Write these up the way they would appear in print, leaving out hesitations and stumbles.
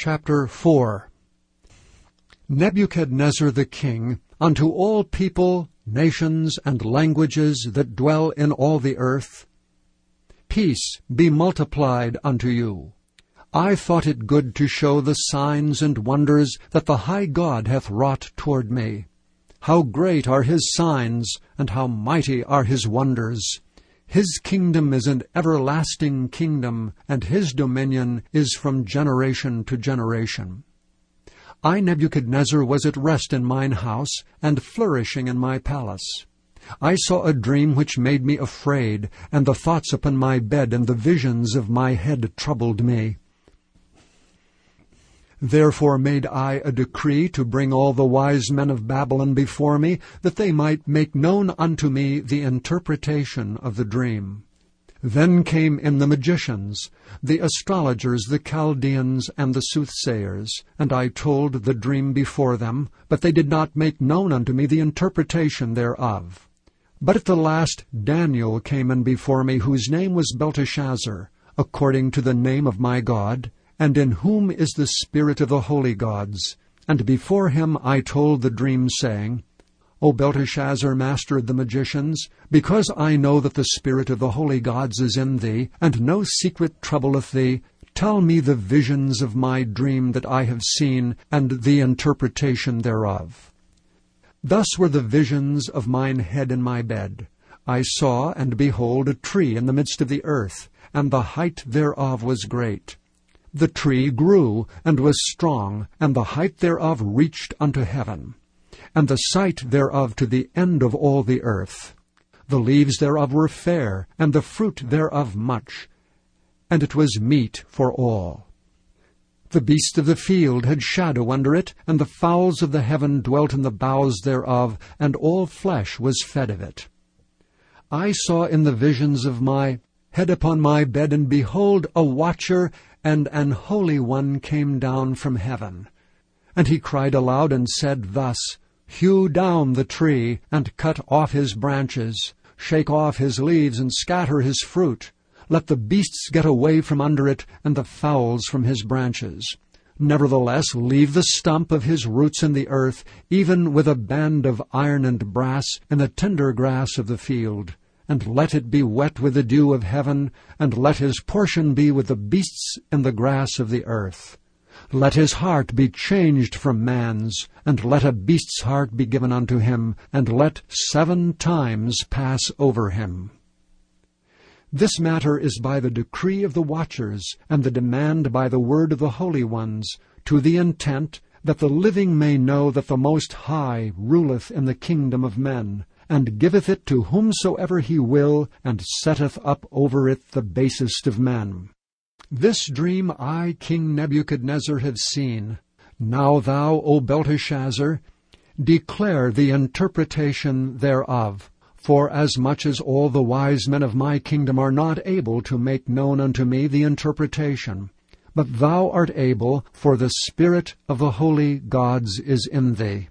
Chapter 4. Nebuchadnezzar the king, unto all people, nations, and languages that dwell in all the earth, peace be multiplied unto you. I thought it good to show the signs and wonders that the high God hath wrought toward me. How great are his signs, and how mighty are his wonders! His kingdom is an everlasting kingdom, and his dominion is from generation to generation. I, Nebuchadnezzar, was at rest in mine house, and flourishing in my palace. I saw a dream which made me afraid, and the thoughts upon my bed and the visions of my head troubled me. Therefore made I a decree to bring all the wise men of Babylon before me, that they might make known unto me the interpretation of the dream. Then came in the magicians, the astrologers, the Chaldeans, and the soothsayers, and I told the dream before them, but they did not make known unto me the interpretation thereof. But at the last Daniel came in before me, whose name was Belteshazzar, according to the name of my God, and in whom is the spirit of the holy gods. And before him I told the dream, saying, O Belteshazzar, master of the magicians, because I know that the spirit of the holy gods is in thee, and no secret troubleth thee, tell me the visions of my dream that I have seen, and the interpretation thereof. Thus were the visions of mine head in my bed. I saw, and behold, a tree in the midst of the earth, and the height thereof was great. The tree grew, and was strong, and the height thereof reached unto heaven, and the sight thereof to the end of all the earth. The leaves thereof were fair, and the fruit thereof much, and it was meat for all. The beasts of the field had shadow under it, and the fowls of the heaven dwelt in the boughs thereof, and all flesh was fed of it. I saw in the visions of my head upon my bed, and behold, a watcher and an holy one came down from heaven. And he cried aloud and said thus, Hew down the tree, and cut off his branches, shake off his leaves, and scatter his fruit. Let the beasts get away from under it, and the fowls from his branches. Nevertheless, leave the stump of his roots in the earth, even with a band of iron and brass, in the tender grass of the field. And let it be wet with the dew of heaven, and let his portion be with the beasts in the grass of the earth. Let his heart be changed from man's, and let a beast's heart be given unto him, and let 7 times pass over him. This matter is by the decree of the watchers, and the demand by the word of the holy ones, to the intent that the living may know that the Most High ruleth in the kingdom of men, and giveth it to whomsoever he will, and setteth up over it the basest of men. This dream I, King Nebuchadnezzar, have seen. Now thou, O Belteshazzar, declare the interpretation thereof, for as much as all the wise men of my kingdom are not able to make known unto me the interpretation. But thou art able, for the spirit of the holy gods is in thee.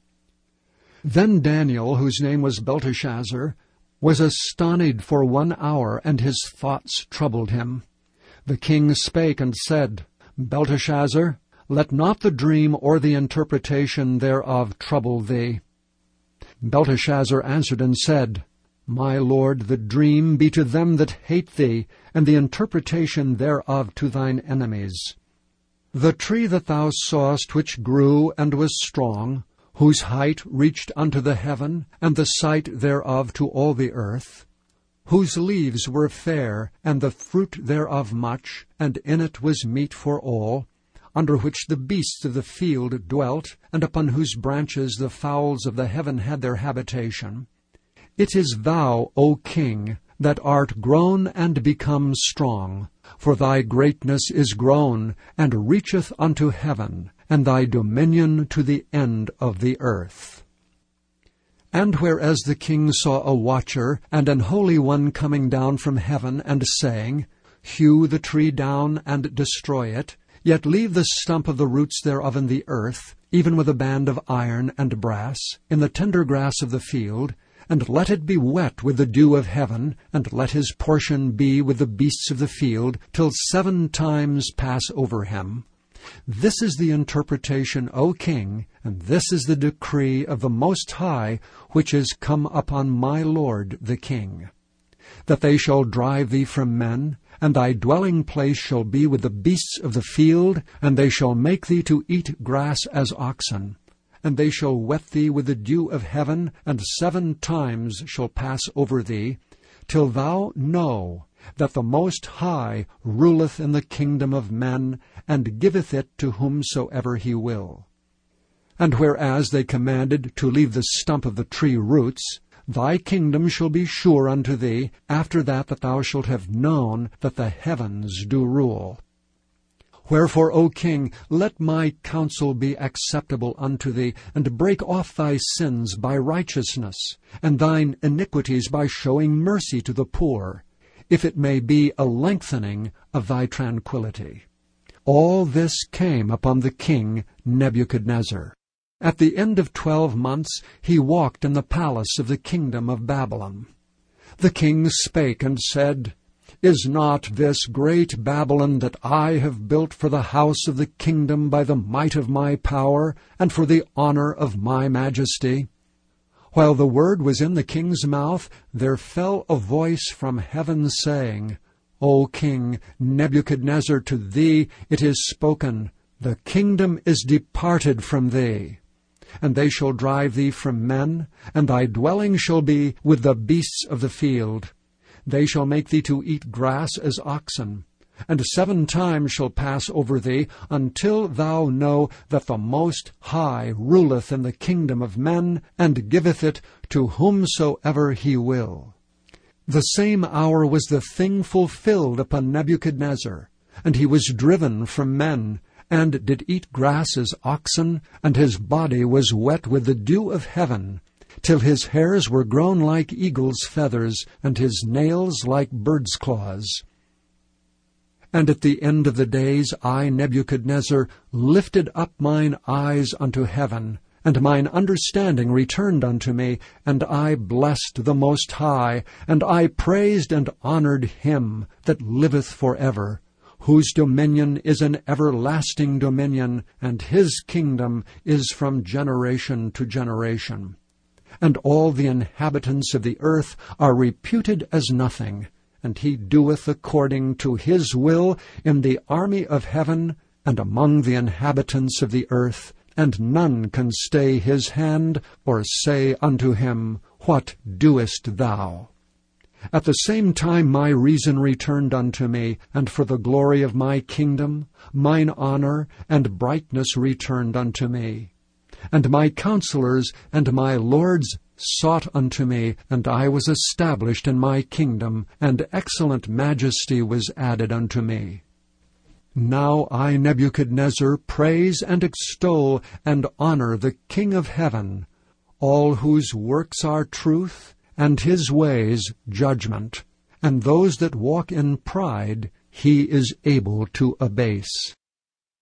Then Daniel, whose name was Belteshazzar, was astonied for 1 hour, and his thoughts troubled him. The king spake and said, Belteshazzar, let not the dream or the interpretation thereof trouble thee. Belteshazzar answered and said, My lord, the dream be to them that hate thee, and the interpretation thereof to thine enemies. The tree that thou sawest, which grew and was strong, whose height reached unto the heaven, and the sight thereof to all the earth, whose leaves were fair, and the fruit thereof much, and in it was meat for all, under which the beasts of the field dwelt, and upon whose branches the fowls of the heaven had their habitation. It is thou, O king, that art grown and become strong, for thy greatness is grown, and reacheth unto heaven, and thy dominion to the end of the earth. And whereas the king saw a watcher and an holy one coming down from heaven, and saying, Hew the tree down and destroy it, yet leave the stump of the roots thereof in the earth, even with a band of iron and brass, in the tender grass of the field, and let it be wet with the dew of heaven, and let his portion be with the beasts of the field, till 7 times pass over him. This is the interpretation, O king, and this is the decree of the Most High, which is come upon my lord the king. That they shall drive thee from men, and thy dwelling place shall be with the beasts of the field, and they shall make thee to eat grass as oxen. And they shall wet thee with the dew of heaven, and 7 times shall pass over thee, till thou know that the Most High ruleth in the kingdom of men, and giveth it to whomsoever he will. And whereas they commanded to leave the stump of the tree roots, thy kingdom shall be sure unto thee, after that thou shalt have known that the heavens do rule. Wherefore, O king, let my counsel be acceptable unto thee, and break off thy sins by righteousness, and thine iniquities by showing mercy to the poor, if it may be a lengthening of thy tranquillity. All this came upon the king Nebuchadnezzar. At the end of 12 months he walked in the palace of the kingdom of Babylon. The king spake and said, Is not this great Babylon that I have built for the house of the kingdom by the might of my power, and for the honor of my majesty? While the word was in the king's mouth, there fell a voice from heaven, saying, O king Nebuchadnezzar, to thee it is spoken, The kingdom is departed from thee. And they shall drive thee from men, and thy dwelling shall be with the beasts of the field. They shall make thee to eat grass as oxen, and 7 times shall pass over thee, until thou know that the Most High ruleth in the kingdom of men, and giveth it to whomsoever he will. The same hour was the thing fulfilled upon Nebuchadnezzar, and he was driven from men, and did eat grass as oxen, and his body was wet with the dew of heaven, till his hairs were grown like eagle's feathers, and his nails like bird's claws. And at the end of the days I, Nebuchadnezzar, lifted up mine eyes unto heaven, and mine understanding returned unto me, and I blessed the Most High, and I praised and honored him that liveth for ever, whose dominion is an everlasting dominion, and his kingdom is from generation to generation. And all the inhabitants of the earth are reputed as nothing, and he doeth according to his will in the army of heaven and among the inhabitants of the earth, and none can stay his hand or say unto him, What doest thou? At the same time my reason returned unto me, and for the glory of my kingdom, mine honor and brightness returned unto me. And my counselors and my lords sought unto me, and I was established in my kingdom, and excellent majesty was added unto me. Now I, Nebuchadnezzar, praise and extol and honor the King of heaven, all whose works are truth, and his ways judgment, and those that walk in pride he is able to abase.